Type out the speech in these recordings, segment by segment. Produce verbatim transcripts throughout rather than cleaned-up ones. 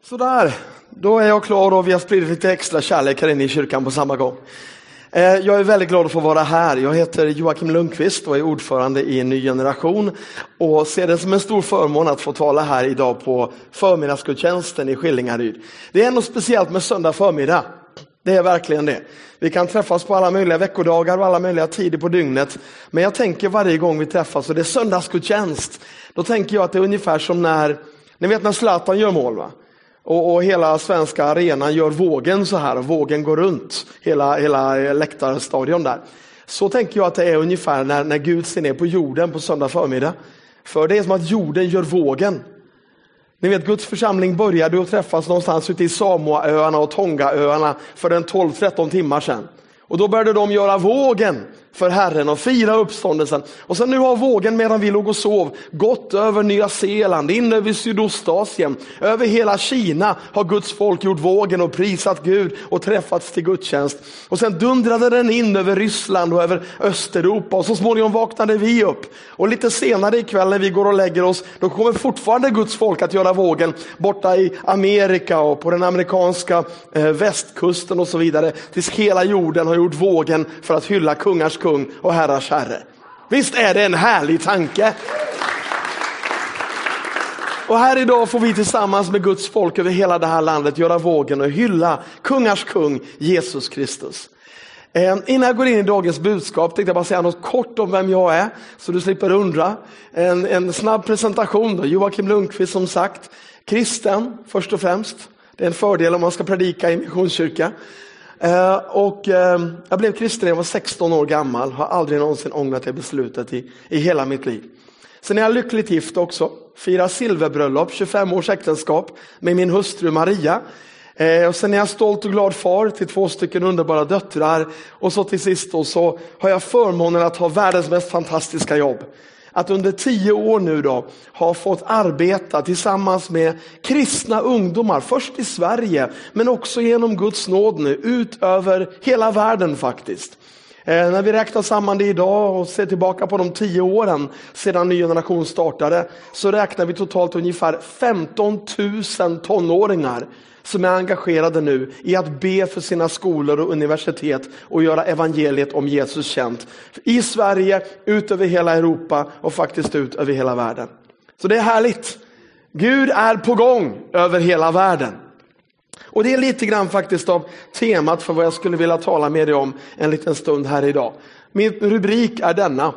Sådär, då är jag klar och vi har spridit lite extra kärlek här inne i kyrkan på samma gång. Jag är väldigt glad att få vara här. Jag heter Joakim Lundqvist och är ordförande i en ny generation och ser det som en stor förmån att få tala här idag på förmiddagsgudstjänsten i Skillingaryd. Det är något speciellt med söndag förmiddag. Det är verkligen det. Vi kan träffas på alla möjliga veckodagar och alla möjliga tider på dygnet. Men jag tänker varje gång vi träffas och det är söndagsgudstjänst, då tänker jag att det är ungefär som när, ni vet när Zlatan gör mål va? Och, och hela svenska arenan gör vågen så här och vågen går runt hela, hela läktarstadion där. Så tänker jag att det är ungefär när, när Gud ser ner på jorden på söndag förmiddag. För det är som att jorden gör vågen. Ni vet, Guds församling började att träffas någonstans ute i Samoaöarna och Tongaöarna för en tolv tretton timmar sedan. Och då började de göra vågen för Herren och fira uppståndelsen. Och sen nu har vågen medan vi låg och sov gått över Nya Zeeland, in över Sydostasien, över hela Kina har Guds folk gjort vågen och prisat Gud och träffats till gudstjänst. Och sen dundrade den in över Ryssland och över Östeuropa och så småningom vaknade vi upp. Och lite senare ikväll när vi går och lägger oss, då kommer fortfarande Guds folk att göra vågen borta i Amerika och på den amerikanska eh, västkusten och så vidare. Tills hela jorden har gjort vågen för att hylla kungars kung och herrars herre. Visst är det en härlig tanke? Och här idag får vi tillsammans med Guds folk över hela det här landet göra vågen och hylla kungars kung Jesus Kristus. Eh, innan jag går in i dagens budskap tänkte jag bara säga något kort om vem jag är så du slipper undra. En, en snabb presentation då. Joakim Lundqvist som sagt. Kristen först och främst. Det är en fördel om man ska predika i missionskyrka. Uh, och uh, jag blev kristen när jag var sexton år gammal. Har aldrig någonsin ångrat det beslutet i, i hela mitt liv. Sen är jag lyckligt gift också. Firar silverbröllop, tjugofem års äktenskap med min hustru Maria. Uh, och sen är jag stolt och glad far till två stycken underbara döttrar. Och så till sist då, så har jag förmånen att ha världens mest fantastiska jobb. Att under tio år nu då ha fått arbeta tillsammans med kristna ungdomar. Först i Sverige men också genom Guds nåd nu ut över hela världen faktiskt. Eh, när vi räknar samman det idag och ser tillbaka på de tio åren sedan ny generation startade. Så räknar vi totalt ungefär femton tusen tonåringar som är engagerade nu i att be för sina skolor och universitet och göra evangeliet om Jesus känt. I Sverige, ut över hela Europa och faktiskt ut över hela världen. Så det är härligt. Gud är på gång över hela världen. Och det är lite grann faktiskt av temat för vad jag skulle vilja tala med dig om en liten stund här idag. Min rubrik är denna.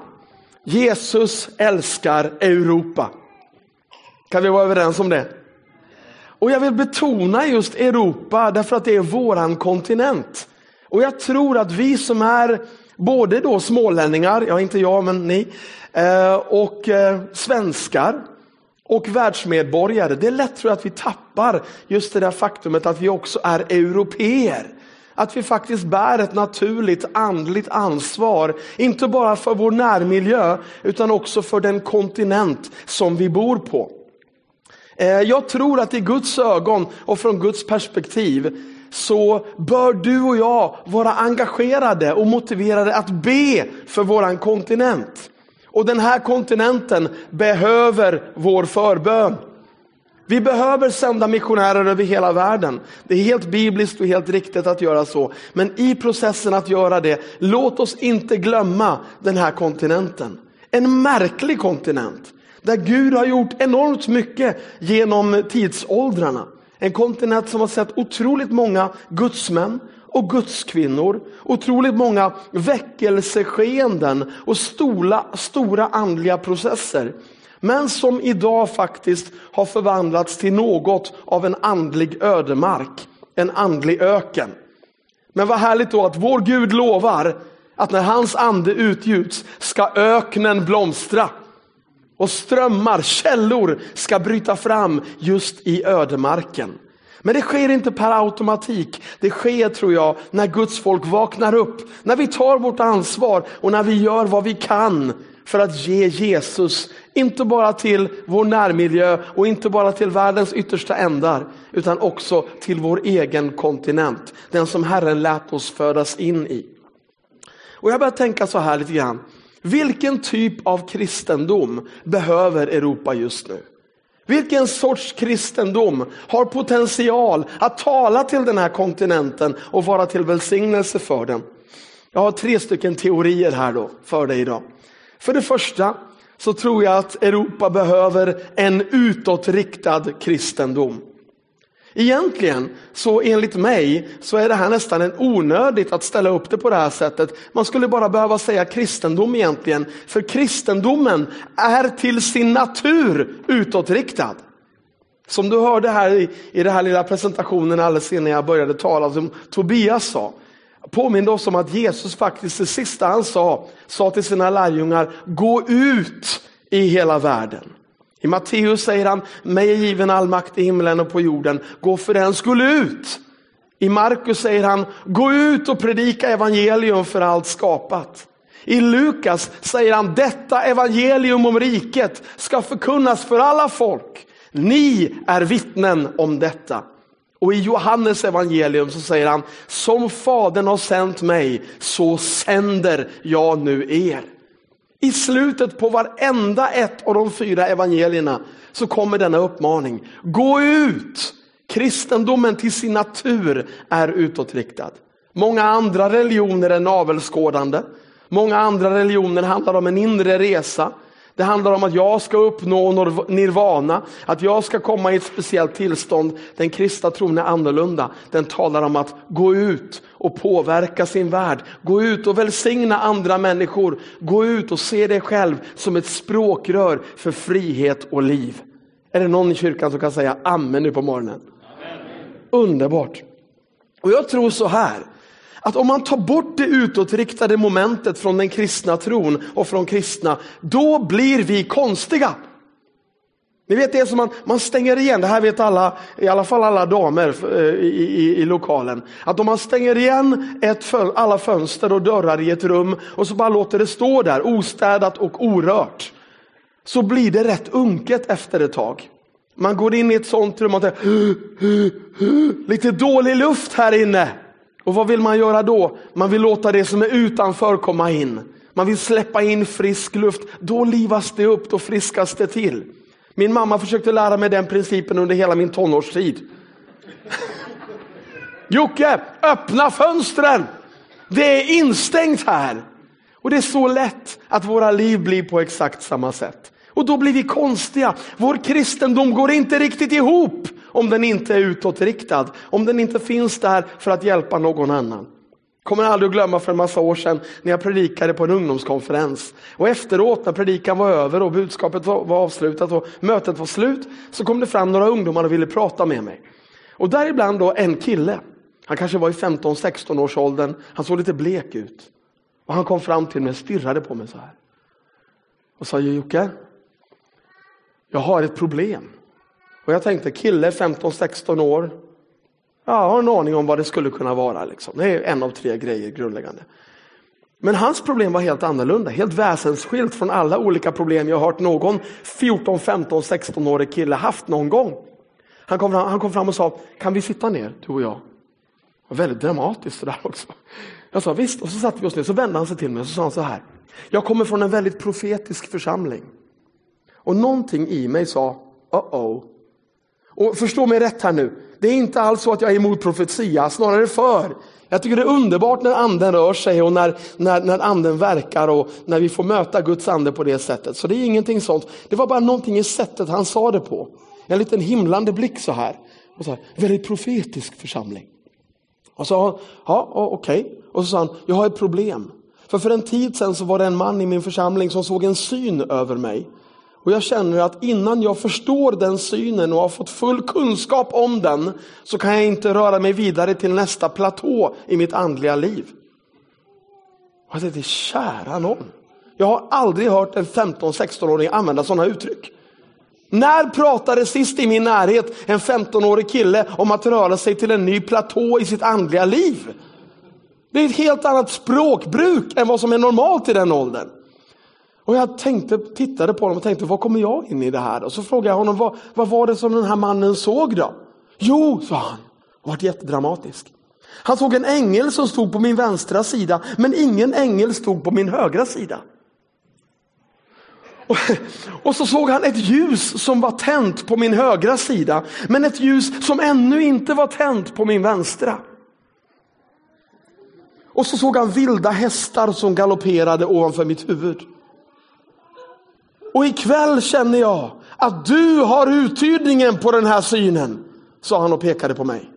Jesus älskar Europa. Kan vi vara överens om det? Och jag vill betona just Europa därför att det är våran kontinent. Och jag tror att vi som är både då smålänningar, ja inte jag men ni, och svenskar och världsmedborgare. Det är lätt tror jag att vi tappar just det där faktumet att vi också är europeer. Att vi faktiskt bär ett naturligt andligt ansvar, inte bara för vår närmiljö utan också för den kontinent som vi bor på. Jag tror att i Guds ögon och från Guds perspektiv så bör du och jag vara engagerade och motiverade att be för våran kontinent. Och den här kontinenten behöver vår förbön. Vi behöver sända missionärer över hela världen. Det är helt bibliskt och helt riktigt att göra så. Men i processen att göra det, låt oss inte glömma den här kontinenten. En märklig kontinent. Där Gud har gjort enormt mycket genom tidsåldrarna. En kontinent som har sett otroligt många gudsmän och gudskvinnor. Otroligt många väckelseskeenden och stora, stora andliga processer. Men som idag faktiskt har förvandlats till något av en andlig ödemark. En andlig öken. Men vad härligt då att vår Gud lovar att när hans ande utgjuts ska öknen blomstra. Och strömmar, källor ska bryta fram just i ödemarken. Men det sker inte per automatik. Det sker tror jag när Guds folk vaknar upp. När vi tar vårt ansvar och när vi gör vad vi kan för att ge Jesus. Inte bara till vår närmiljö och inte bara till världens yttersta ändar. Utan också till vår egen kontinent. Den som Herren lät oss födas in i. Och jag börjar tänka så här lite grann. Vilken typ av kristendom behöver Europa just nu? Vilken sorts kristendom har potential att tala till den här kontinenten och vara till välsignelse för den? Jag har tre stycken teorier här då för dig idag. För det första så tror jag att Europa behöver en utåtriktad kristendom. Egentligen så enligt mig så är det här nästan en onödigt att ställa upp det på det här sättet. Man skulle bara behöva säga kristendom egentligen. För kristendomen är till sin natur utåtriktad. Som du hörde här i, i den här lilla presentationen alldeles innan jag började tala, som Tobias sa. Påminner oss om att Jesus faktiskt det sista han sa, sa till sina lärjungar: gå ut i hela världen. I Matteus säger han: mig är given all makt i himlen och på jorden. Gå för den skulle ut. I Markus säger han: gå ut och predika evangelium för allt skapat. I Lukas säger han: detta evangelium om riket ska förkunnas för alla folk. Ni är vittnen om detta. Och i Johannes evangelium så säger han: som Fadern har sänt mig så sänder jag nu er. I slutet på varenda ett av de fyra evangelierna så kommer denna uppmaning: gå ut! Kristendomen till sin natur är utåtriktad. Många andra religioner är navelskådande. Många andra religioner handlar om en inre resa. Det handlar om att jag ska uppnå nirvana, att jag ska komma i ett speciellt tillstånd. Den kristna tron är annorlunda. Den talar om att gå ut och påverka sin värld. Gå ut och välsigna andra människor. Gå ut och se dig själv som ett språkrör för frihet och liv. Är det någon i kyrkan som kan säga amen nu på morgonen? Amen. Underbart. Och jag tror så här, att om man tar bort det utåtriktade momentet från den kristna tron och från kristna, då blir vi konstiga. Ni vet, det är som man, man stänger igen, det här vet alla, i alla fall alla damer i, i, i lokalen. Att om man stänger igen ett, alla fönster och dörrar i ett rum och så bara låter det stå där ostädat och orört, så blir det rätt unket efter ett tag. Man går in i ett sånt rum och tänker, lite dålig luft här inne. Och vad vill man göra då? Man vill låta det som är utanför komma in. Man vill släppa in frisk luft. Då livas det upp, då friskas det till. Min mamma försökte lära mig den principen under hela min tonårstid. Jocke, öppna fönstren! Det är instängt här. Och det är så lätt att våra liv blir på exakt samma sätt. Och då blir vi konstiga. Vår kristendom går inte riktigt ihop om den inte är utåtriktad. Om den inte finns där för att hjälpa någon annan. Kommer aldrig att glömma för en massa år sedan när jag predikade på en ungdomskonferens. Och efteråt när predikan var över och budskapet var, var avslutat och mötet var slut, så kom det fram några ungdomar och ville prata med mig. Och däribland då en kille. Han kanske var i femton sexton års åldern. Han såg lite blek ut. Och han kom fram till mig och stirrade på mig så här. Och sa: Jocke, jag har ett problem. Och jag tänkte, kille femton sexton år. Ja, jag har en aning om vad det skulle kunna vara. Liksom. Det är en av tre grejer grundläggande. Men hans problem var helt annorlunda. Helt väsensskilt från alla olika problem jag har hört någon fjorton femton sexton-årig kille haft någon gång. Han kom, fram, han kom fram och sa: kan vi sitta ner, du och jag? Det var väldigt dramatiskt det där också. Jag sa visst, och så satt vi oss ner. Så vände han sig till mig och så sa han så här: jag kommer från en väldigt profetisk församling. Och någonting i mig sa: uh-oh. Och förstå mig rätt här nu. Det är inte alls så att jag är emot profetia, snarare för. Jag tycker det är underbart när anden rör sig och när, när, när anden verkar och när vi får möta Guds ande på det sättet. Så det är ingenting sånt. Det var bara någonting i sättet han sa det på. En liten himlande blick så här. Och så här, väldigt profetisk församling. Och så sa han: ja, okej. Okay. Och så sa han: jag har ett problem. För för en tid sedan så var det en man i min församling som såg en syn över mig. Och jag känner att innan jag förstår den synen och har fått full kunskap om den, så kan jag inte röra mig vidare till nästa platå i mitt andliga liv. Och jag tänkte, kära någon. Jag har aldrig hört en femton sexton-åring använda sådana uttryck. När pratade sist i min närhet en femton-årig kille om att röra sig till en ny platå i sitt andliga liv? Det är ett helt annat språkbruk än vad som är normalt i den åldern. Och jag tänkte, tittade på honom och tänkte, vad kommer jag in i det här? Och så frågade jag honom, vad, vad var det som den här mannen såg då? Jo, sa han, det var jättedramatisk. Han såg en ängel som stod på min vänstra sida, men ingen ängel stod på min högra sida. Och, och så såg han ett ljus som var tänt på min högra sida, men ett ljus som ännu inte var tänt på min vänstra. Och så såg han vilda hästar som galopperade ovanför mitt huvud. Och ikväll känner jag att du har uttydningen på den här synen, sa han och pekade på mig.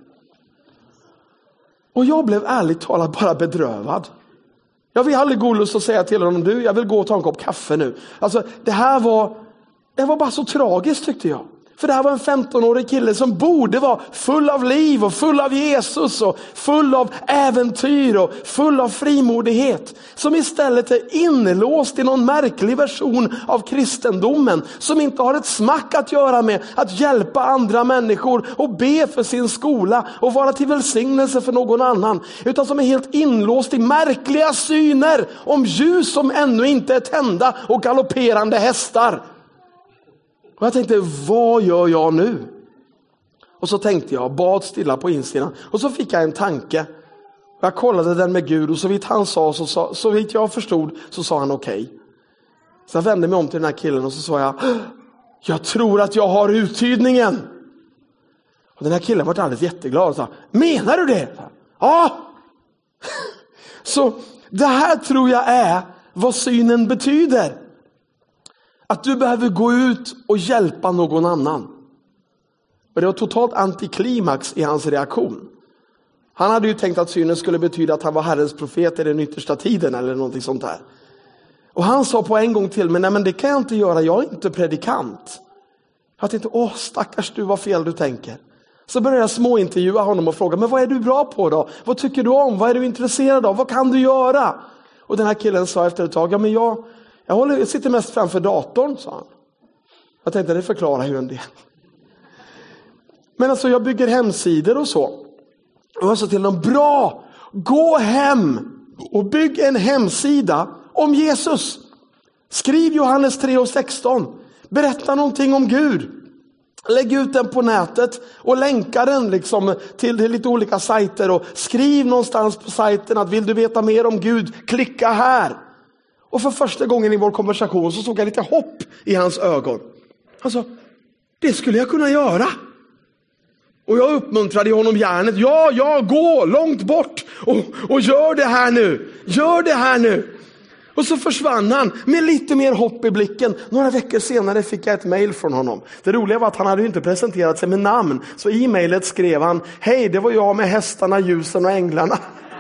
Och jag blev ärligt talat bara bedrövad. Jag vill aldrig gå lust att säga till honom, du, jag vill gå och ta en kopp kaffe nu. Alltså det här var, det var bara så tragiskt tyckte jag. För det här var en femtonårig kille som borde vara full av liv och full av Jesus och full av äventyr och full av frimodighet. Som istället är inlåst i någon märklig version av kristendomen. Som inte har ett smack att göra med att hjälpa andra människor och be för sin skola och vara till välsignelse för någon annan. Utan som är helt inlåst i märkliga syner om ljus som ännu inte är tända och galopperande hästar. Och jag tänkte, vad gör jag nu? Och så tänkte jag, bad stilla på insidan. Och så fick jag en tanke. Jag kollade den med Gud och så vitt han sa, så, sa, så vitt jag förstod, så sa han okej. Okay. Så jag vände mig om till den här killen och så sa jag, jag tror att jag har uttydningen. Och den här killen var alldeles jätteglad och sa, menar du det? Ja! Så det här tror jag är vad synen betyder. Att du behöver gå ut och hjälpa någon annan. Och det var totalt antiklimax i hans reaktion. Han hade ju tänkt att synen skulle betyda att han var Herrens profet i den yttersta tiden eller någonting sånt där. Och han sa på en gång till mig, nej men det kan jag inte göra, jag är inte predikant. Jag tänkte, åh stackars du, vad fel du tänker. Så började jag småintervjua honom och fråga, men vad är du bra på då? Vad tycker du om? Vad är du intresserad av? Vad kan du göra? Och den här killen sa efter ett tag, ja men jag... Jag, håller, jag sitter mest framför datorn, sa han. Jag tänkte det förklarar ju en del. Men alltså jag bygger hemsidor och så. Och jag sa till dem, bra, gå hem och bygg en hemsida om Jesus. Skriv Johannes tre och sexton. Berätta någonting om Gud. Lägg ut den på nätet och länka den liksom till, till lite olika sajter. Och skriv någonstans på sajten att vill du veta mer om Gud, klicka här. Och för första gången i vår konversation så såg jag lite hopp i hans ögon. Alltså, det skulle jag kunna göra. Och jag uppmuntrade honom hjärnet. Ja, ja, gå långt bort och, och gör det här nu. Gör det här nu. Och så försvann han med lite mer hopp i blicken. Några veckor senare fick jag ett mejl från honom. Det roliga var att han hade ju inte presenterat sig med namn. Så i mejlet skrev han, hej, det var jag med hästarna, ljusen och änglarna.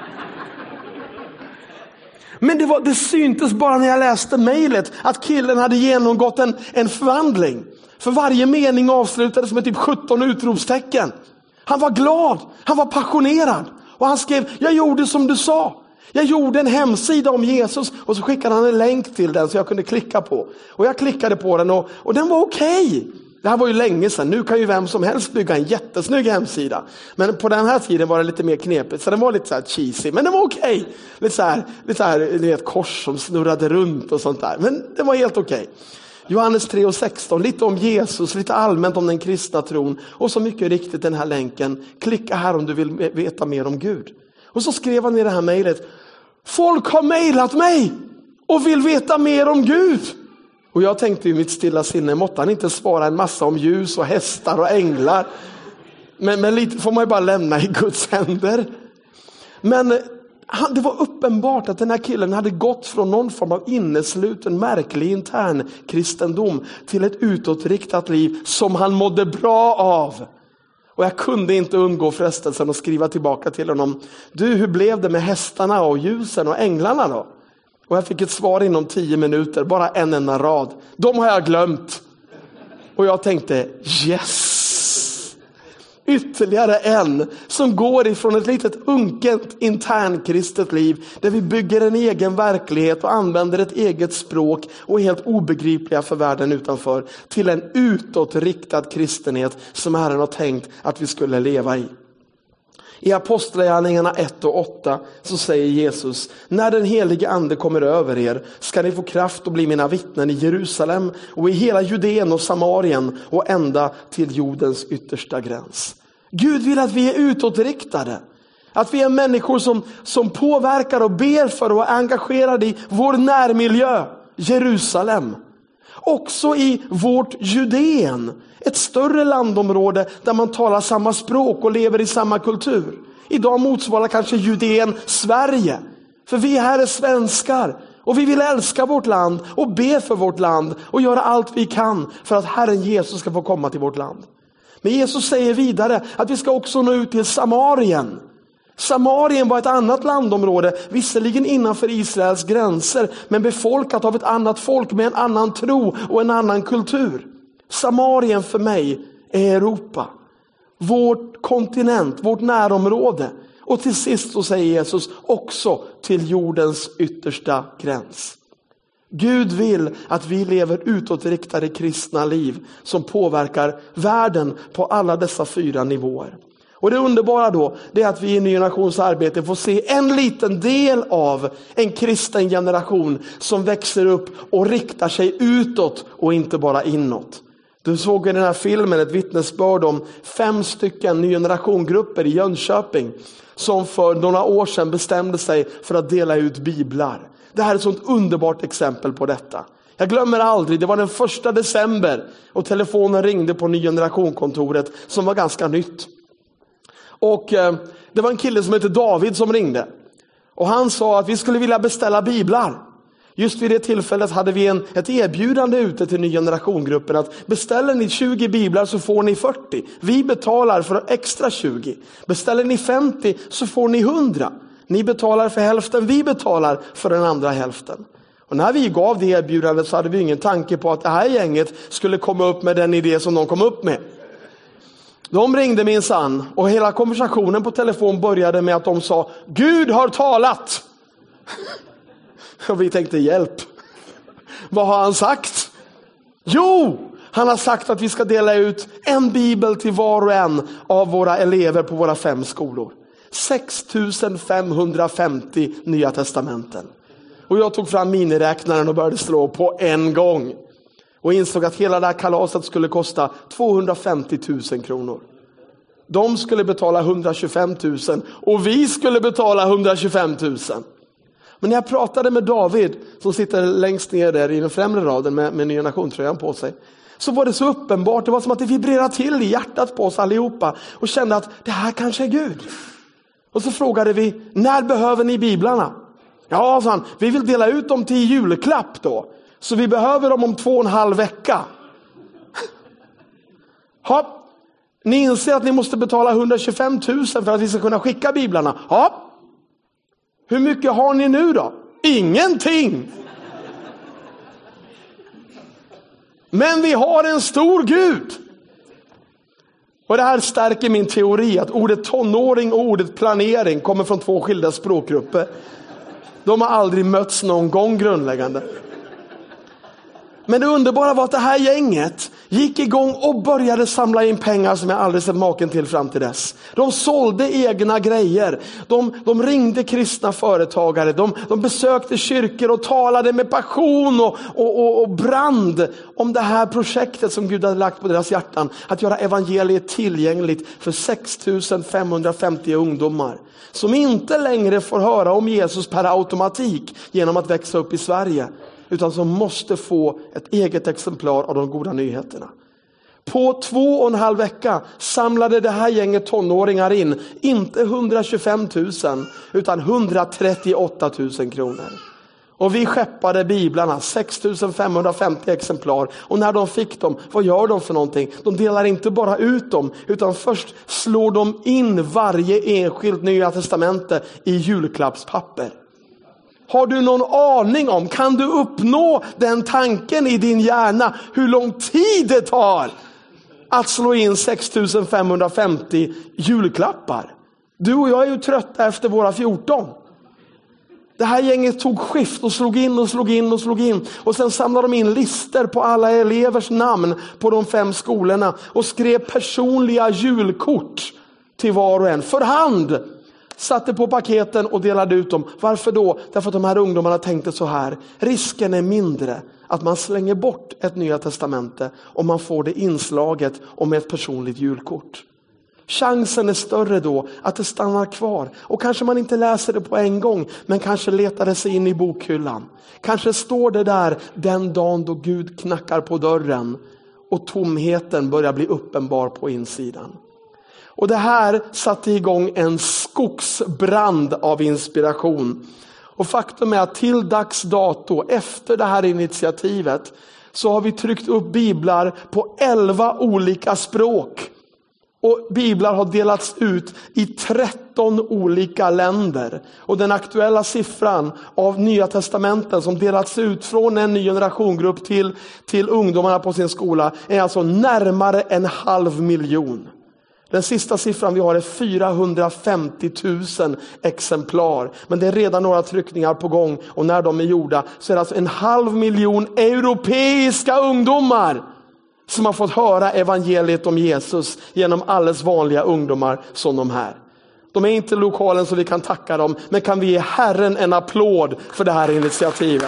Men det, var, det syntes bara när jag läste mejlet att killen hade genomgått en, en förvandling. För varje mening avslutades med typ sjutton utropstecken. Han var glad, han var passionerad. Och han skrev, jag gjorde som du sa. Jag gjorde en hemsida om Jesus och så skickade han en länk till den så jag kunde klicka på. Och jag klickade på den och, och den var okej. Okay. Det här var ju länge sedan. Nu kan ju vem som helst bygga en jättesnygg hemsida. Men på den här tiden var det lite mer knepigt. Så den var lite så här cheesy. Men den var okej. Okay. Lite så här, lite så här, ett kors som snurrade runt och sånt där. Men det var helt okej. Okay. Johannes tre och sexton. Lite om Jesus. Lite allmänt om den kristna tron. Och så mycket riktigt den här länken. Klicka här om du vill veta mer om Gud. Och så skrev han i det här mejlet. Folk har mejlat mig. Och vill veta mer om Gud. Och jag tänkte i mitt stilla sinne, måtte han inte svara en massa om ljus och hästar och änglar. Men, men lite får man ju bara lämna i Guds händer. Men han, det var uppenbart att den här killen hade gått från någon form av innesluten, märklig intern kristendom till ett utåtriktat liv som han mådde bra av. Och jag kunde inte undgå frestelsen att skriva tillbaka till honom. Du, hur blev det med hästarna och ljusen och änglarna då? Och jag fick ett svar inom tio minuter, bara en enda rad. De har jag glömt. Och jag tänkte, yes! Ytterligare en som går ifrån ett litet unkent internkristet liv där vi bygger en egen verklighet och använder ett eget språk och är helt obegripliga för världen utanför till en utåtriktad kristenhet som Herren har tänkt att vi skulle leva i. I Apostlagärningarna ett och åtta så säger Jesus, när den helige ande kommer över er ska ni få kraft att bli mina vittnen i Jerusalem och i hela Judeen och Samarien och ända till jordens yttersta gräns. Gud vill att vi är utåtriktade. Att vi är människor som, som påverkar och ber för och är engagerade i vår närmiljö, Jerusalem. Också i vårt Judeen, ett större landområde där man talar samma språk och lever i samma kultur. Idag motsvarar kanske Judeen Sverige. För vi här är svenskar och vi vill älska vårt land och be för vårt land och göra allt vi kan för att Herren Jesus ska få komma till vårt land. Men Jesus säger vidare att vi ska också nå ut till Samarien. Samarien var ett annat landområde, visserligen innanför Israels gränser, men befolkat av ett annat folk med en annan tro och en annan kultur. Samarien för mig är Europa, vårt kontinent, vårt närområde. Och till sist så säger Jesus också till jordens yttersta gräns. Gud vill att vi lever utåtriktade kristna liv som påverkar världen på alla dessa fyra nivåer. Och det underbara då, det är att vi i Ny Generations arbete får se en liten del av en kristen generation som växer upp och riktar sig utåt och inte bara inåt. Du såg i den här filmen ett vittnesbörd om fem stycken Ny Generation-grupper i Jönköping som för några år sedan bestämde sig för att dela ut biblar. Det här är ett sånt underbart exempel på detta. Jag glömmer aldrig, det var den första december och telefonen ringde på Ny Generation-kontoret som var ganska nytt. Och eh, det var en kille som heter David som ringde. Och han sa att vi skulle vilja beställa biblar. Just vid det tillfället hade vi en, ett erbjudande ute till Ny Generation-gruppen att beställer ni tjugo biblar så får ni fyrtio. Vi betalar för extra tjugo. Beställer ni femtio så får ni hundra. Ni betalar för hälften, vi betalar för den andra hälften. Och när vi gav det erbjudandet så hade vi ingen tanke på att det här gänget skulle komma upp med den idé som de kom upp med. De ringde minsann och hela konversationen på telefon började med att de sa: Gud har talat! Och vi tänkte, hjälp. Vad har han sagt? Jo, han har sagt att vi ska dela ut en bibel till var och en av våra elever på våra fem skolor. sex tusen femhundrafemtio nya testamenten. Och jag tog fram miniräknaren och började slå på en gång. Och insåg att hela det här kalaset skulle kosta tvåhundrafemtio tusen kronor. De skulle betala hundratjugofem tusen och vi skulle betala hundratjugofem tusen. Men när jag pratade med David som sitter längst ner där i den främre raden med, med Ny Generation-tröjan på sig, så var det så uppenbart, det var som att det vibrerade till i hjärtat på oss allihopa och kände att det här kanske är Gud. Och så frågade vi, när behöver ni biblarna? Ja, sa han, vi vill dela ut dem till julklapp då. Så vi behöver dem om två och en halv vecka. Ja, ni inser att ni måste betala hundratjugofem tusen för att vi ska kunna skicka biblarna. Ja. Hur mycket har ni nu då? Ingenting. Men vi har en stor Gud. Och det här stärker min teori att ordet tonåring och ordet planering kommer från två skilda språkgrupper. De har aldrig mötts någon gång grundläggande. Men det underbara var att det här gänget gick igång och började samla in pengar som jag aldrig sett maken till fram till dess. De sålde egna grejer. De, de ringde kristna företagare. De, de besökte kyrkor och talade med passion och, och, och, och brand om det här projektet som Gud hade lagt på deras hjärtan. Att göra evangeliet tillgängligt för sex tusen femhundrafemtio ungdomar. Som inte längre får höra om Jesus per automatik genom att växa upp i Sverige. Utan som måste få ett eget exemplar av de goda nyheterna. På två och en halv vecka samlade det här gänget tonåringar in, inte hundratjugofem tusen utan hundratrettioåtta tusen kronor. Och vi skeppade biblarna, sex tusen femhundrafemtio exemplar. Och när de fick dem, vad gör de för någonting? De delar inte bara ut dem, utan först slår de in varje enskilt Nya testamente i julklappspapper. Har du någon aning om, kan du uppnå den tanken i din hjärna hur lång tid det tar att slå in sex tusen femhundrafemtio julklappar? Du och jag är ju trötta efter våra fjorton. Det här gänget tog skift och slog in och slog in och slog in. Och sen samlade de in lister på alla elevers namn på de fem skolorna. Och skrev personliga julkort till var och en för hand. Satte på paketen och delade ut dem. Varför då? Därför att de här ungdomarna tänkte så här. Risken är mindre att man slänger bort ett Nya testamente om man får det inslaget om ett personligt julkort. Chansen är större då att det stannar kvar. Och kanske man inte läser det på en gång, men kanske letar det sig in i bokhyllan. Kanske står det där den dagen då Gud knackar på dörren och tomheten börjar bli uppenbar på insidan. Och det här satte igång en skogsbrand av inspiration. Och faktum är att till dags dato, efter det här initiativet, så har vi tryckt upp biblar på elva olika språk. Och biblar har delats ut i tretton olika länder. Och den aktuella siffran av Nya testamenten som delats ut från en ny generationgrupp till, till ungdomarna på sin skola är alltså närmare en halv miljon. Den sista siffran vi har är fyrahundrafemtio tusen exemplar. Men det är redan några tryckningar på gång. Och när de är gjorda så är det alltså en halv miljon europeiska ungdomar som har fått höra evangeliet om Jesus genom alldeles vanliga ungdomar som de här. De är inte lokalen så vi kan tacka dem, men kan vi ge Herren en applåd för det här initiativet.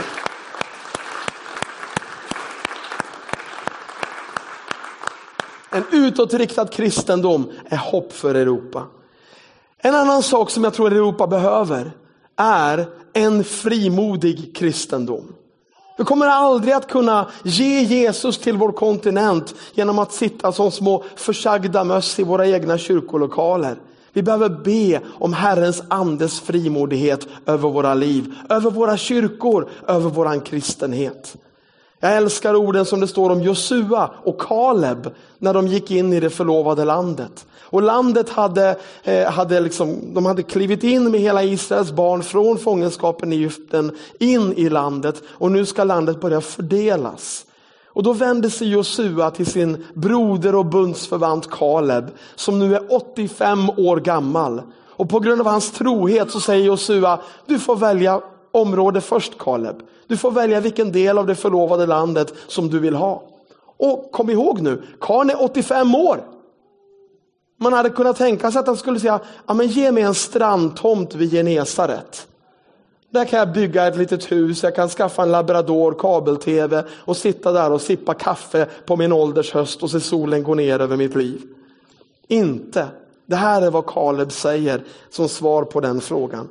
En utåtriktad kristendom är hopp för Europa. En annan sak som jag tror Europa behöver är en frimodig kristendom. Vi kommer aldrig att kunna ge Jesus till vår kontinent genom att sitta som små försagda möss i våra egna kyrkolokaler. Vi behöver be om Herrens andes frimodighet över våra liv, över våra kyrkor, över våran kristenhet. Jag älskar orden som det står om Josua och Kaleb när de gick in i det förlovade landet. Och landet hade, eh, hade liksom, de hade klivit in med hela Israels barn från fångenskapen i Egypten in i landet. Och nu ska landet börja fördelas. Och då vände sig Josua till sin broder och bundsförvant Kaleb som nu är åttiofem år gammal. Och på grund av hans trohet så säger Josua, du får välja område först Kaleb. Du får välja vilken del av det förlovade landet som du vill ha. Och kom ihåg nu, Karl är åttiofem år. Man hade kunnat tänka sig att han skulle säga, ja men ge mig en strandtomt vid Genesaret. Där kan jag bygga ett litet hus, jag kan skaffa en labrador, kabel-tv och sitta där och sippa kaffe på min ålders höst och se solen gå ner över mitt liv. Inte. Det här är vad Kaleb säger som svar på den frågan.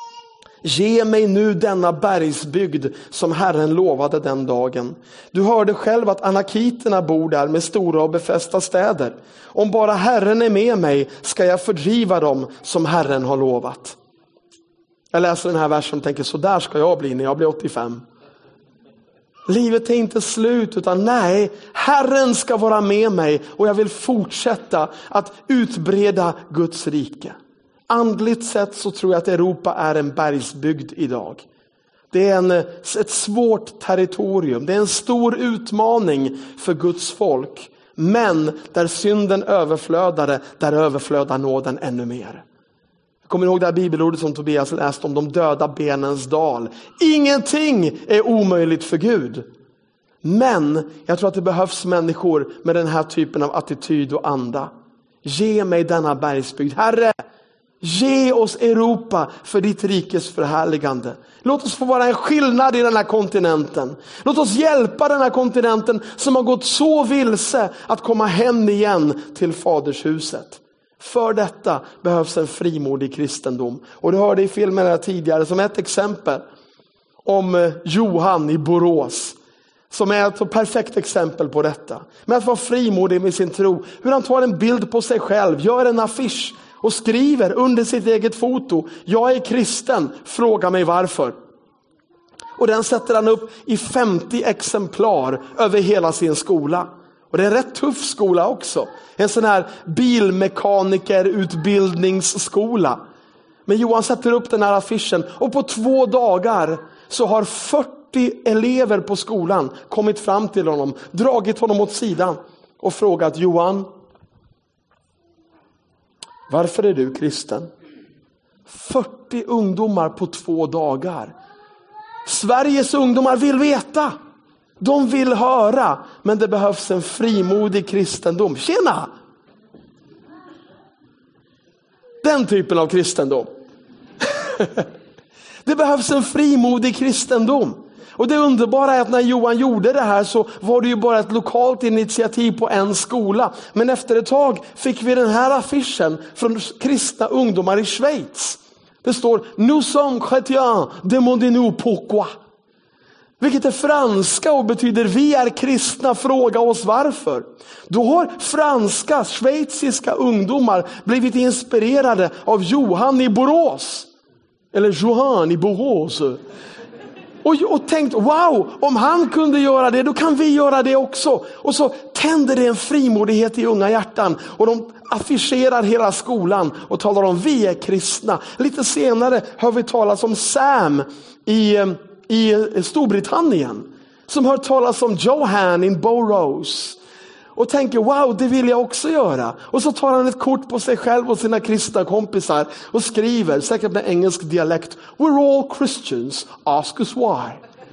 Ge mig nu denna bergsbygd som Herren lovade den dagen. Du hörde själv att anakiterna bor där med stora och befästa städer. Om bara Herren är med mig ska jag fördriva dem som Herren har lovat. Jag läser den här versen och tänker, så där ska jag bli när jag blir åttiofem. Livet är inte slut utan nej, Herren ska vara med mig och jag vill fortsätta att utbreda Guds rike. Andligt sett så tror jag att Europa är en bergsbygd idag. Det är en, ett svårt territorium. Det är en stor utmaning för Guds folk. Men där synden överflödade, där överflödar nåden ännu mer. Jag kommer ihåg det här bibelordet som Tobias läste om de döda benens dal. Ingenting är omöjligt för Gud. Men jag tror att det behövs människor med den här typen av attityd och anda. Ge mig denna bergsbygd. Herre, ge oss Europa för ditt rikes förhärligande. Låt oss få vara en skillnad i den här kontinenten. Låt oss hjälpa den här kontinenten som har gått så vilse att komma hem igen till fadershuset. För detta behövs en frimodig kristendom. Och du hörde i filmen här tidigare som ett exempel om Johan i Borås. Som är ett så perfekt exempel på detta. Men att vara frimodig med sin tro. Hur han tar en bild på sig själv, gör en affisch. Och skriver under sitt eget foto, jag är kristen, fråga mig varför. Och den sätter han upp i femtio exemplar över hela sin skola. Och det är en rätt tuff skola också. En sån här bilmekanikerutbildningsskola. Men Johan sätter upp den här affischen och på två dagar så har fyrtio elever på skolan kommit fram till honom, dragit honom åt sidan och frågat, Johan, varför är du kristen? fyrtio ungdomar på två dagar. Sveriges ungdomar vill veta. De vill höra. Men det behövs en frimodig kristendom. Tjena! Den typen av kristendom. Det behövs en frimodig kristendom. Och det underbara är att när Johan gjorde det här så var det ju bara ett lokalt initiativ på en skola. Men efter ett tag fick vi den här affischen från kristna ungdomar i Schweiz. Det står Nous sommes chrétiens, demandez-nous pourquoi. Vilket är franska och betyder vi är kristna, fråga oss varför. Då har franska, schweiziska ungdomar blivit inspirerade av Johan i Borås. Eller Johan i Borås. Och, och tänkt, wow, om han kunde göra det, då kan vi göra det också. Och så tänder det en frimodighet i unga hjärtan. Och de affischerar hela skolan och talar om vi är kristna. Lite senare hör vi talas om Sam i, i Storbritannien. Som hör talas om Johan in Burrows. Och tänker, wow, det vill jag också göra. Och så tar han ett kort på sig själv och sina kristna kompisar och skriver, säkert med engelsk dialekt, we're all Christians, ask us why.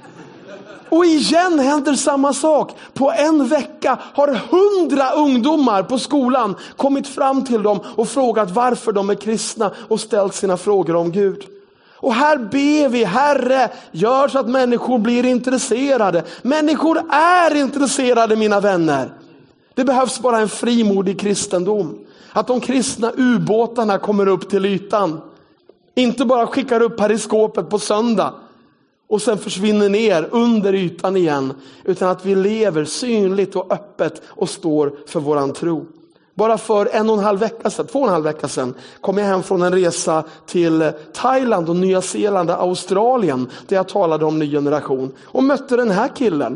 Och igen händer samma sak. På en vecka har hundra ungdomar på skolan kommit fram till dem och frågat varför de är kristna och ställt sina frågor om Gud. Och här ber vi, Herre, gör så att människor blir intresserade. Människor är intresserade, mina vänner. Det behövs bara en frimodig kristendom. Att de kristna ubåtarna kommer upp till ytan. Inte bara skickar upp periskopet på söndag och sen försvinner ner under ytan igen. Utan att vi lever synligt och öppet och står för våran tro. Bara för en och en halv vecka sedan, två och en halv vecka sedan kom jag hem från en resa till Thailand och Nya Zeeland och Australien. Där jag talade om ny generation. Och mötte den här killen.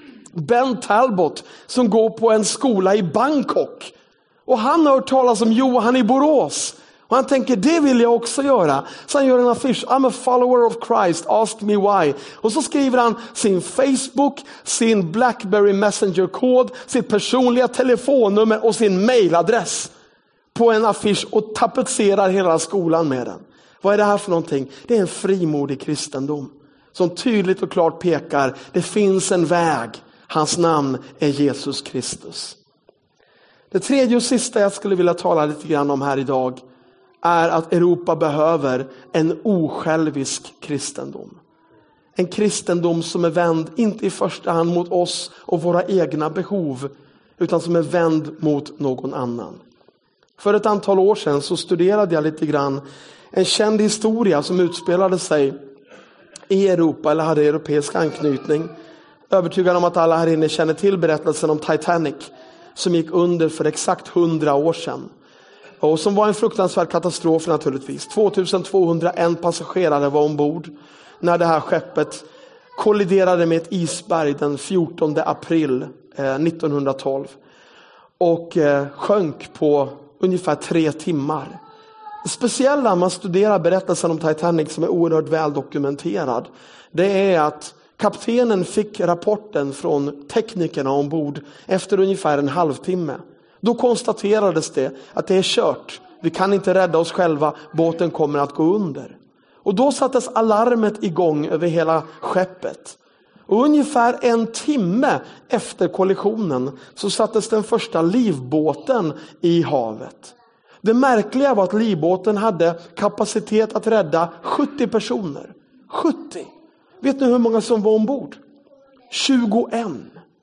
Ben Talbot som går på en skola i Bangkok. Och han har hört talas om Johan i Borås. Och han tänker, det vill jag också göra. Så han gör en affisch, I'm a follower of Christ, ask me why. Och så skriver han sin Facebook, sin Blackberry Messenger-kod, sitt personliga telefonnummer och sin mailadress på en affisch och tapetserar hela skolan med den. Vad är det här för någonting? Det är en frimodig kristendom som tydligt och klart pekar, det finns en väg. Hans namn är Jesus Kristus. Det tredje och sista jag skulle vilja tala lite grann om här idag är att Europa behöver en osjälvisk kristendom. En kristendom som är vänd inte i första hand mot oss och våra egna behov utan som är vänd mot någon annan. För ett antal år sedan så studerade jag lite grann en känd historia som utspelade sig i Europa eller hade europeisk anknytning. Övertygad om att alla här inne känner till berättelsen om Titanic som gick under för exakt hundra år sedan. Och som var en fruktansvärd katastrof naturligtvis. tvåtusentvåhundraen passagerare var ombord när det här skeppet kolliderade med ett isberg den fjortonde april nittonhundratolv. Och sjönk på ungefär tre timmar. Det speciella när man studerar berättelsen om Titanic som är oerhört väl dokumenterad. Det är att kaptenen fick rapporten från teknikerna ombord efter ungefär en halvtimme. Då konstaterades det att det är kört. Vi kan inte rädda oss själva. Båten kommer att gå under. Och då sattes alarmet igång över hela skeppet. Och ungefär en timme efter kollisionen så sattes den första livbåten i havet. Det märkliga var att livbåten hade kapacitet att rädda sjuttio personer. sjuttio. Vet ni hur många som var ombord? tjugoett.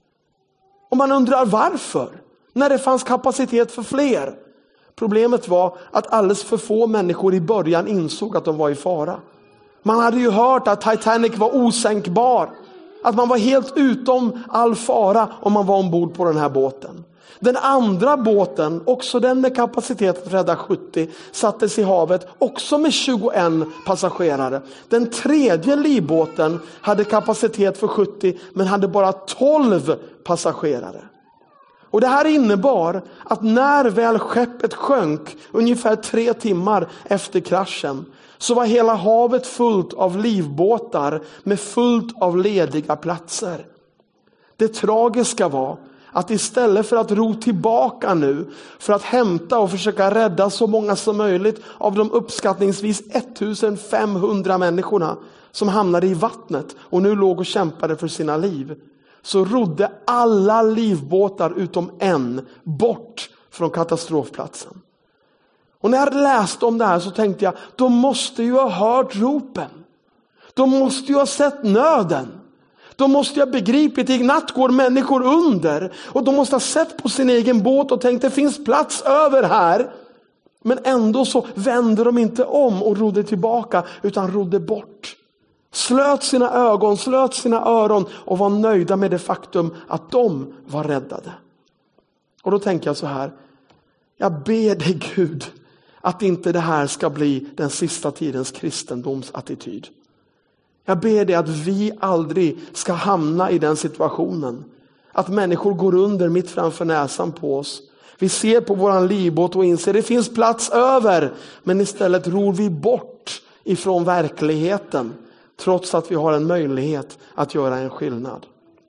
Och man undrar varför? När det fanns kapacitet för fler. Problemet var att alldeles för få människor i början insåg att de var i fara. Man hade ju hört att Titanic var osänkbar. Att man var helt utom all fara om man var ombord på den här båten. Den andra båten, också den med kapacitet att rädda sjuttio, sattes i havet också med tjugoett passagerare. Den tredje livbåten hade kapacitet för sjuttio men hade bara tolv passagerare. Och det här innebar att när väl skeppet sjönk ungefär tre timmar efter kraschen så var hela havet fullt av livbåtar med fullt av lediga platser. Det tragiska var att istället för att ro tillbaka nu för att hämta och försöka rädda så många som möjligt av de uppskattningsvis ettusenfemhundra människorna som hamnade i vattnet och nu låg och kämpade för sina liv, så rodde alla livbåtar utom en bort från katastrofplatsen. Och när jag läste om det här så tänkte jag, de måste ju ha hört ropen. De måste ju ha sett nöden. Då måste jag begripit, i natt går människor under. Och de måste ha sett på sin egen båt och tänkt, det finns plats över här. Men ändå så vände de inte om och rodde tillbaka, utan rodde bort. Slöt sina ögon, slöt sina öron och var nöjda med det faktum att de var räddade. Och då tänker jag så här, jag ber dig Gud att inte det här ska bli den sista tidens kristendomsattityd. Jag ber dig att vi aldrig ska hamna i den situationen. Att människor går under mitt framför näsan på oss. Vi ser på våran livbåt och inser det finns plats över. Men istället ror vi bort ifrån verkligheten. Trots att vi har en möjlighet att göra en skillnad.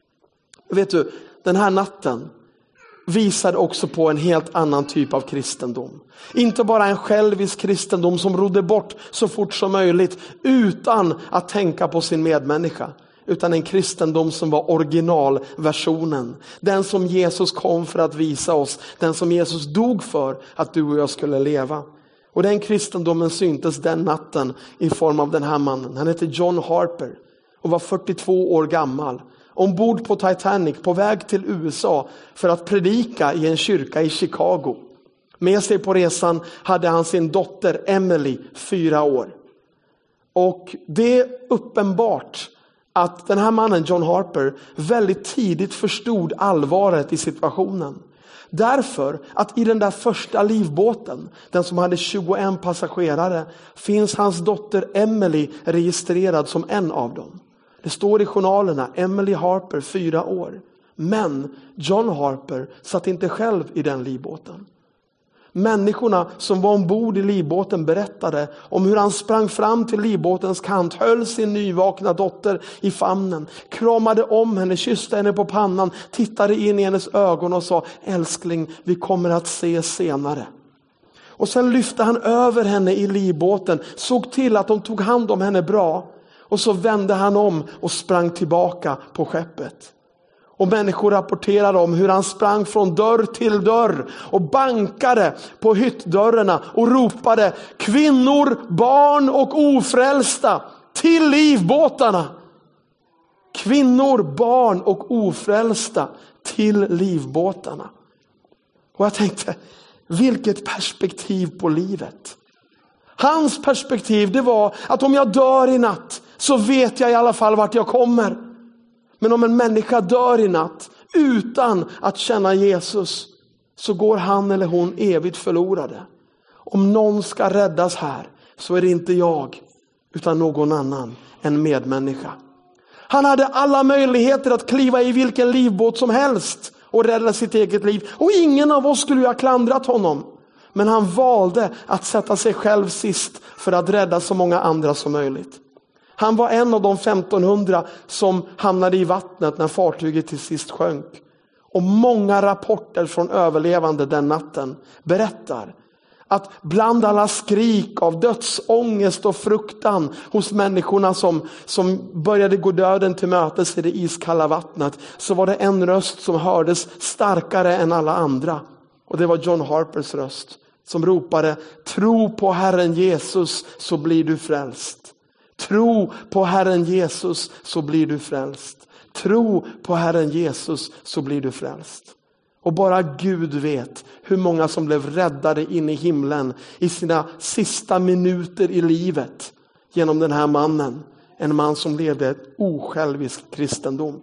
Vet du, den här natten visade också på en helt annan typ av kristendom. Inte bara en självisk kristendom som rodde bort så fort som möjligt utan att tänka på sin medmänniska. Utan en kristendom som var originalversionen. Den som Jesus kom för att visa oss. Den som Jesus dog för att du och jag skulle leva. Och den kristendomen syntes den natten i form av den här mannen. Han hette John Harper och var fyrtiotvå år gammal. Ombord på Titanic på väg till U S A för att predika i en kyrka i Chicago. Med sig på resan hade han sin dotter Emily, fyra år. Och det är uppenbart att den här mannen John Harper väldigt tidigt förstod allvaret i situationen. Därför att i den där första livbåten, den som hade tjugoen passagerare, finns hans dotter Emily registrerad som en av dem. Det står i journalerna, Emily Harper, fyra år. Men John Harper satt inte själv i den livbåten. Människorna som var ombord i livbåten berättade om hur han sprang fram till livbåtens kant, höll sin nyvakna dotter i famnen, kramade om henne, kysste henne på pannan, tittade in i hennes ögon och sa, älskling, vi kommer att se senare. Och sen lyfte han över henne i livbåten, såg till att de tog hand om henne bra. Och så vände han om och sprang tillbaka på skeppet. Och människor rapporterade om hur han sprang från dörr till dörr och bankade på hyttdörrarna och ropade, kvinnor, barn och ofrälsta till livbåtarna. Kvinnor, barn och ofrälsta till livbåtarna. Och jag tänkte, vilket perspektiv på livet. Hans perspektiv, det var att om jag dör i natt så vet jag i alla fall vart jag kommer. Men om en människa dör i natt utan att känna Jesus, så går han eller hon evigt förlorade. Om någon ska räddas här, så är det inte jag utan någon annan, en medmänniska. Han hade alla möjligheter att kliva i vilken livbåt som helst och rädda sitt eget liv. Och ingen av oss skulle ju ha klandrat honom. Men han valde att sätta sig själv sist för att rädda så många andra som möjligt. Han var en av de femtonhundra som hamnade i vattnet när fartyget till sist sjönk. Och många rapporter från överlevande den natten berättar att bland alla skrik av dödsångest och fruktan hos människorna som, som började gå döden till mötes i det iskalla vattnet, så var det en röst som hördes starkare än alla andra. Och det var John Harpers röst som ropade, tro på Herren Jesus så blir du frälst. Tro på Herren Jesus så blir du frälst. Tro på Herren Jesus så blir du frälst. Och bara Gud vet hur många som blev räddade in i himlen i sina sista minuter i livet genom den här mannen. En man som levde ett osjälvisk kristendom.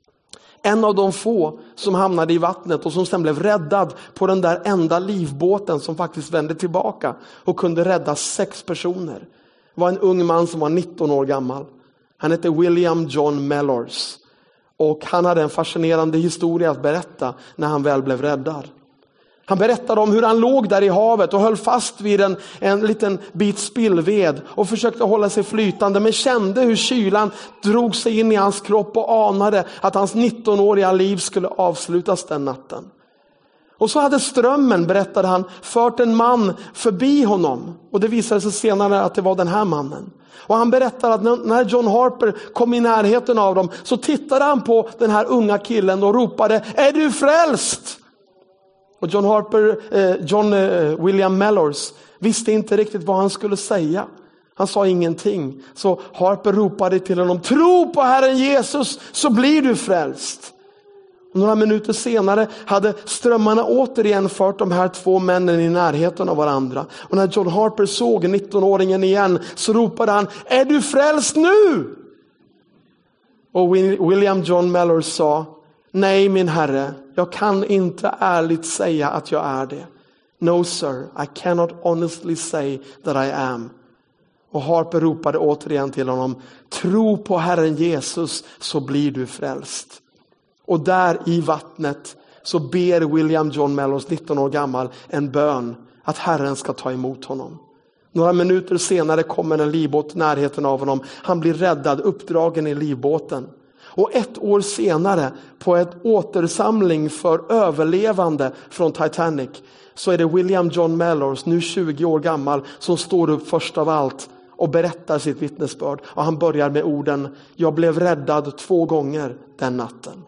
En av de få som hamnade i vattnet och som sen blev räddad på den där enda livbåten som faktiskt vände tillbaka och kunde rädda sex personer, var en ung man som var nitton år gammal. Han hette William John Mellors. Och han hade en fascinerande historia att berätta när han väl blev räddad. Han berättade om hur han låg där i havet och höll fast vid en, en liten bit spillved och försökte hålla sig flytande, men kände hur kylan drog sig in i hans kropp och anade att hans nittonåriga liv skulle avslutas den natten. Och så hade strömmen, berättade han, fört en man förbi honom. Och det visade sig senare att det var den här mannen. Och han berättade att när John Harper kom i närheten av dem, så tittade han på den här unga killen och ropade, är du frälst? Och John Harper, eh, John eh, William Mellors visste inte riktigt vad han skulle säga. Han sa ingenting. Så Harper ropade till honom, tro på Herren Jesus så blir du frälst. Och några minuter senare hade strömmarna återigen fört de här två männen i närheten av varandra. Och när John Harper såg nittonåringen igen så ropade han, är du frälst nu? Och William John Mellor sa, nej min herre, jag kan inte ärligt säga att jag är det. No sir, I cannot honestly say that I am. Och Harper ropade återigen till honom, tro på Herren Jesus så blir du frälst. Och där i vattnet så ber William John Mellor, nitton år gammal, en bön att Herren ska ta emot honom. Några minuter senare kommer en livbåt i närheten av honom. Han blir räddad, uppdragen i livbåten. Och ett år senare på ett återsamling för överlevande från Titanic så är det William John Mellor, nu tjugo år gammal, som står upp först av allt och berättar sitt vittnesbörd. Och han börjar med orden, jag blev räddad två gånger den natten.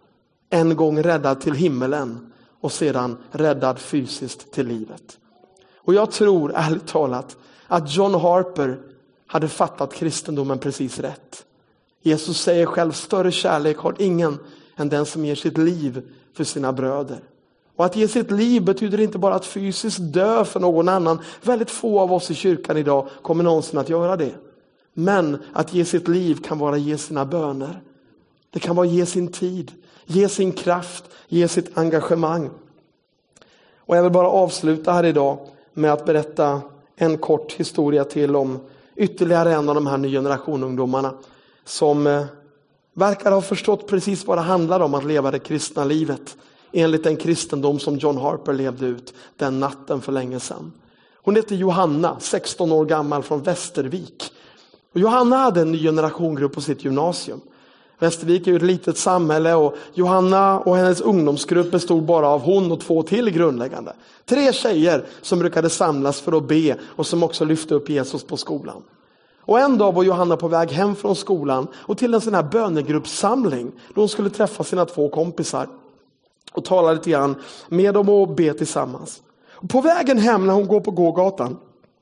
En gång räddad till himmelen och sedan räddad fysiskt till livet. Och jag tror ärligt talat att John Harper hade fattat kristendomen precis rätt. Jesus säger själv, större kärlek har ingen än den som ger sitt liv för sina bröder. Och att ge sitt liv betyder inte bara att fysiskt dö för någon annan. Väldigt få av oss i kyrkan idag kommer någonsin att göra det. Men att ge sitt liv kan vara ge sina böner. Det kan vara ge sin tid, ge sin kraft, ge sitt engagemang. Och jag vill bara avsluta här idag med att berätta en kort historia till om ytterligare en av de här nya generation ungdomarna som eh, verkar ha förstått precis vad det handlar om att leva det kristna livet enligt den kristendom som John Harper levde ut den natten för länge sedan. Hon heter Johanna, sexton år gammal, från Västervik. Och Johanna hade en ny generationgrupp på sitt gymnasium. Västervik är ju ett litet samhälle och Johanna och hennes ungdomsgrupp bestod bara av hon och två till grundläggande. Tre tjejer som brukade samlas för att be och som också lyfte upp Jesus på skolan. Och en dag var Johanna på väg hem från skolan och till en sån här bönegruppssamling då hon skulle träffa sina två kompisar och tala lite grann med dem och be tillsammans. Och på vägen hem när hon går på gågatan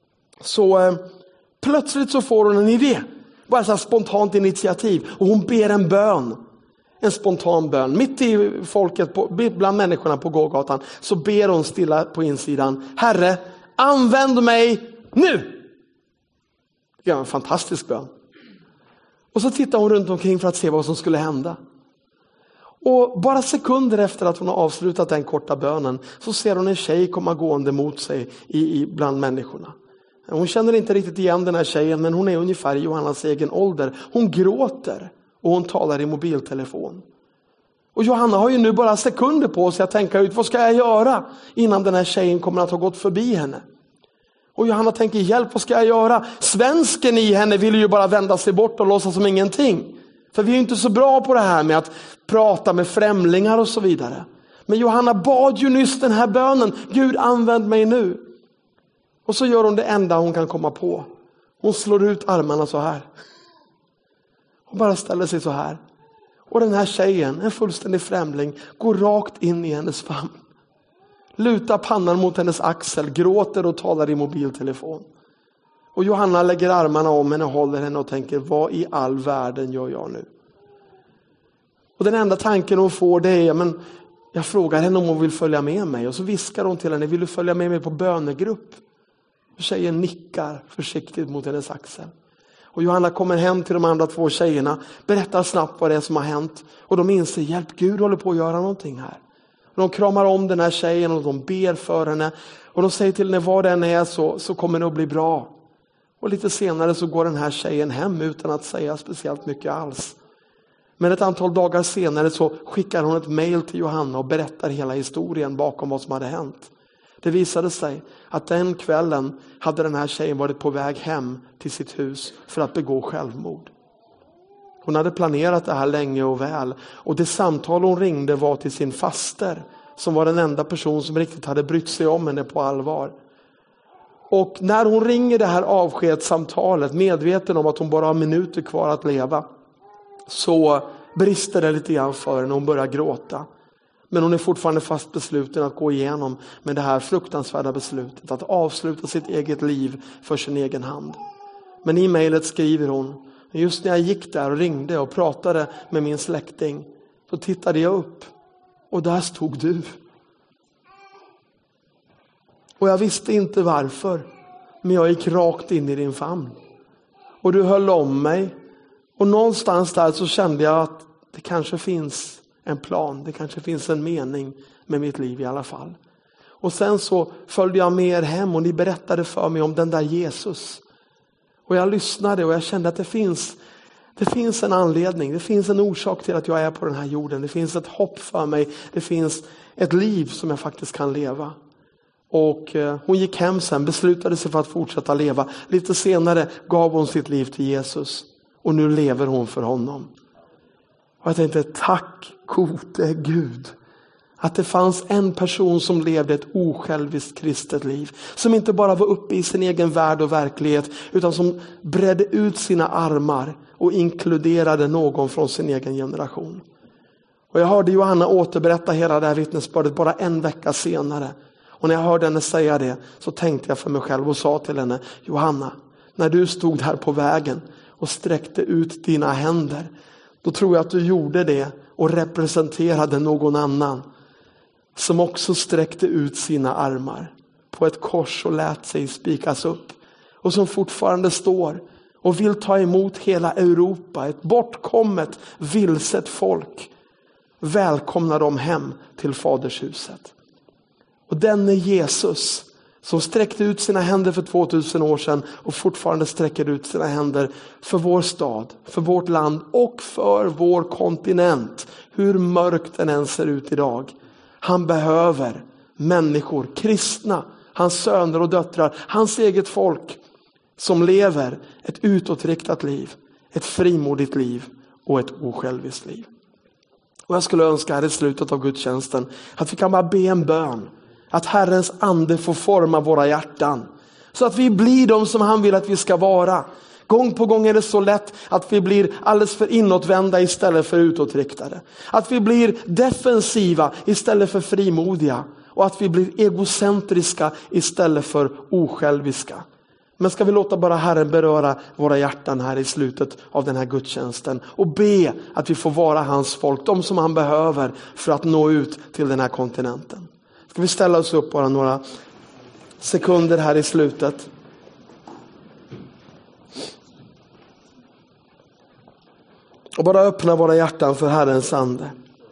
så eh, plötsligt så får hon en idé. Bara så här spontant initiativ. Och hon ber en bön. En spontan bön. Mitt i folket, på, bland människorna på gågatan, så ber hon stilla på insidan. Herre, använd mig nu! Det är en fantastisk bön. Och så tittar hon runt omkring för att se vad som skulle hända. Och bara sekunder efter att hon har avslutat den korta bönen så ser hon en tjej komma gående mot sig i, i bland människorna. Hon känner inte riktigt igen den här tjejen, men hon är ungefär i Johannas egen ålder. Hon gråter och hon talar i mobiltelefon. Och Johanna har ju nu bara sekunder på sig att tänka ut, vad ska jag göra innan den här tjejen kommer att ha gått förbi henne. Och Johanna tänker, hjälp, vad ska jag göra? Svensken i henne vill ju bara vända sig bort och låtsas som ingenting. För vi är ju inte så bra på det här med att prata med främlingar och så vidare. Men Johanna bad ju nyss den här bönen, Gud använd mig nu. Och så gör hon det enda hon kan komma på. Hon slår ut armarna så här. Hon bara ställer sig så här. Och den här tjejen, en fullständig främling, går rakt in i hennes famn. Lutar pannan mot hennes axel, gråter och talar i mobiltelefon. Och Johanna lägger armarna om henne och håller henne och tänker, vad i all världen gör jag nu? Och den enda tanken hon får det är, men jag frågar henne om hon vill följa med mig. Och så viskar hon till henne, vill du följa med mig på bönegrupp? Tjejen nickar försiktigt mot hennes axel. Och Johanna kommer hem till de andra två tjejerna. Berättar snabbt vad det är som har hänt. Och de inser, hjälp, Gud håller på att göra någonting här. Och de kramar om den här tjejen och de ber för henne. Och de säger till henne, vad den är så, så kommer det att bli bra. Och lite senare så går den här tjejen hem utan att säga speciellt mycket alls. Men ett antal dagar senare så skickar hon ett mejl till Johanna och berättar hela historien bakom vad som hade hänt. Det visade sig att den kvällen hade den här tjejen varit på väg hem till sitt hus för att begå självmord. Hon hade planerat det här länge och väl. Och det samtal hon ringde var till sin faster, som var den enda person som riktigt hade brytt sig om henne på allvar. Och när hon ringer det här avskedssamtalet, medveten om att hon bara har minuter kvar att leva, så brister det lite grann för henne och hon börjar gråta. Men hon är fortfarande fast besluten att gå igenom med det här fruktansvärda beslutet. Att avsluta sitt eget liv för sin egen hand. Men i mejlet skriver hon: just när jag gick där och ringde och pratade med min släkting, så tittade jag upp och där stod du. Och jag visste inte varför, men jag gick rakt in i din famn. Och du höll om mig. Och någonstans där så kände jag att det kanske finns en plan. Det kanske finns en mening med mitt liv i alla fall. Och sen så följde jag med er hem och ni berättade för mig om den där Jesus. Och jag lyssnade och jag kände att det finns, det finns en anledning. Det finns en orsak till att jag är på den här jorden. Det finns ett hopp för mig. Det finns ett liv som jag faktiskt kan leva. Och eh, hon gick hem sen, beslutade sig för att fortsätta leva. Lite senare gav hon sitt liv till Jesus. Och nu lever hon för honom. Och jag tänkte, tack gode Gud. Att det fanns en person som levde ett osjälviskt kristet liv. Som inte bara var uppe i sin egen värld och verklighet. Utan som bredde ut sina armar och inkluderade någon från sin egen generation. Och jag hörde Johanna återberätta hela det här vittnesbördet bara en vecka senare. Och när jag hörde henne säga det så tänkte jag för mig själv och sa till henne: Johanna, när du stod här på vägen och sträckte ut dina händer, då tror jag att du gjorde det och representerade någon annan som också sträckte ut sina armar på ett kors och lät sig spikas upp. Och som fortfarande står och vill ta emot hela Europa, ett bortkommet, vilset folk. Välkomna dem hem till fadershuset. Och den är Jesus som sträckte ut sina händer för tvåtusen år sedan och fortfarande sträcker ut sina händer för vår stad, för vårt land och för vår kontinent. Hur mörkt den än ser ut idag. Han behöver människor, kristna, hans söner och döttrar, hans eget folk som lever ett utåtriktat liv, ett frimodigt liv och ett osjälviskt liv. Och jag skulle önska här i slutet av gudstjänsten att vi kan bara be en bön. Att Herrens ande får forma våra hjärtan. Så att vi blir de som han vill att vi ska vara. Gång på gång är det så lätt att vi blir alldeles för inåtvända istället för utåtriktade. Att vi blir defensiva istället för frimodiga. Och att vi blir egocentriska istället för osjälviska. Men ska vi låta bara Herren beröra våra hjärtan här i slutet av den här gudstjänsten. Och be att vi får vara hans folk. De som han behöver för att nå ut till den här kontinenten. Ska vi ställa oss upp bara några sekunder här i slutet. Och bara öppna våra hjärtan för Herrens ande.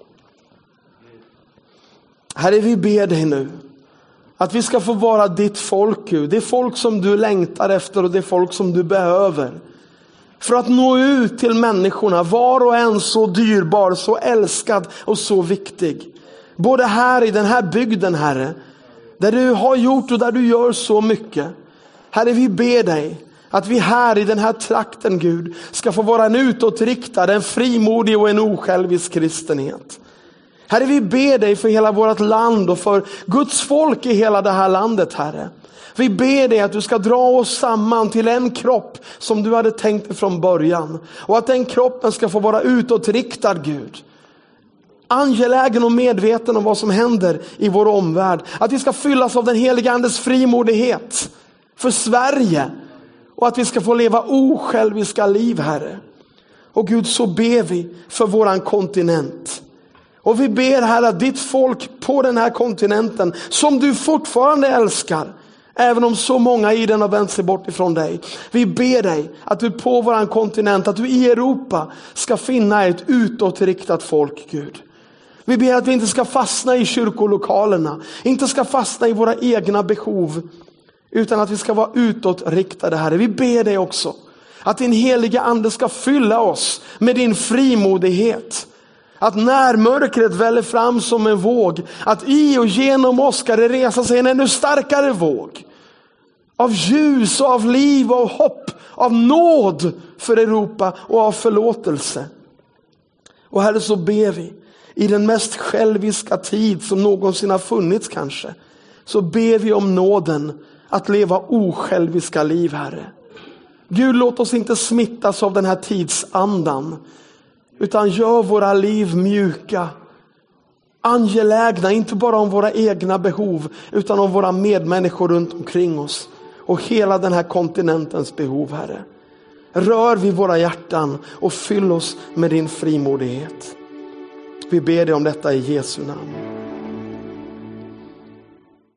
Herre, vi ber dig nu att vi ska få vara ditt folk, Gud. Det folk som du längtar efter och det folk som du behöver. För att nå ut till människorna, var och en så dyrbar, så älskad och så viktig. Både här i den här bygden, Herre, där du har gjort och där du gör så mycket. Herre, vi ber dig att vi här i den här trakten, Gud, ska få vara en utåtriktad, en frimodig och en osjälvisk kristenhet. Herre, vi ber dig för hela vårt land och för Guds folk i hela det här landet, Herre. Vi ber dig att du ska dra oss samman till en kropp som du hade tänkt dig från början. Och att den kroppen ska få vara utåtriktad, Gud. Angelägen och medveten om vad som händer i vår omvärld. Att vi ska fyllas av den heliga andes frimodighet för Sverige. Och att vi ska få leva osjälviska liv, Herre. Och Gud, så ber vi för våran kontinent. Och vi ber, Herre, att ditt folk på den här kontinenten, som du fortfarande älskar, även om så många i den har vänt sig bort ifrån dig. Vi ber dig att du på våran kontinent, att du i Europa ska finna ett utåtriktat folk, Gud. Vi ber att vi inte ska fastna i kyrkolokalerna, inte ska fastna i våra egna behov, utan att vi ska vara utåtriktade, Herre. Vi ber dig också att din heliga ande ska fylla oss med din frimodighet. Att när mörkret väller fram som en våg, att i och genom oss ska det resa sig en ännu starkare våg. Av ljus och av liv och av hopp, av nåd för Europa och av förlåtelse. Och Herre, så ber vi i den mest själviska tid som någonsin har funnits kanske. Så ber vi om nåden att leva osjälviska liv, Herre. Gud, låt oss inte smittas av den här tidsandan. Utan gör våra liv mjuka. Angelägna, inte bara om våra egna behov, utan om våra medmänniskor runt omkring oss. Och hela den här kontinentens behov, Herre. Rör vid våra hjärtan och fyll oss med din frimodighet. Vi ber dig om detta i Jesu namn.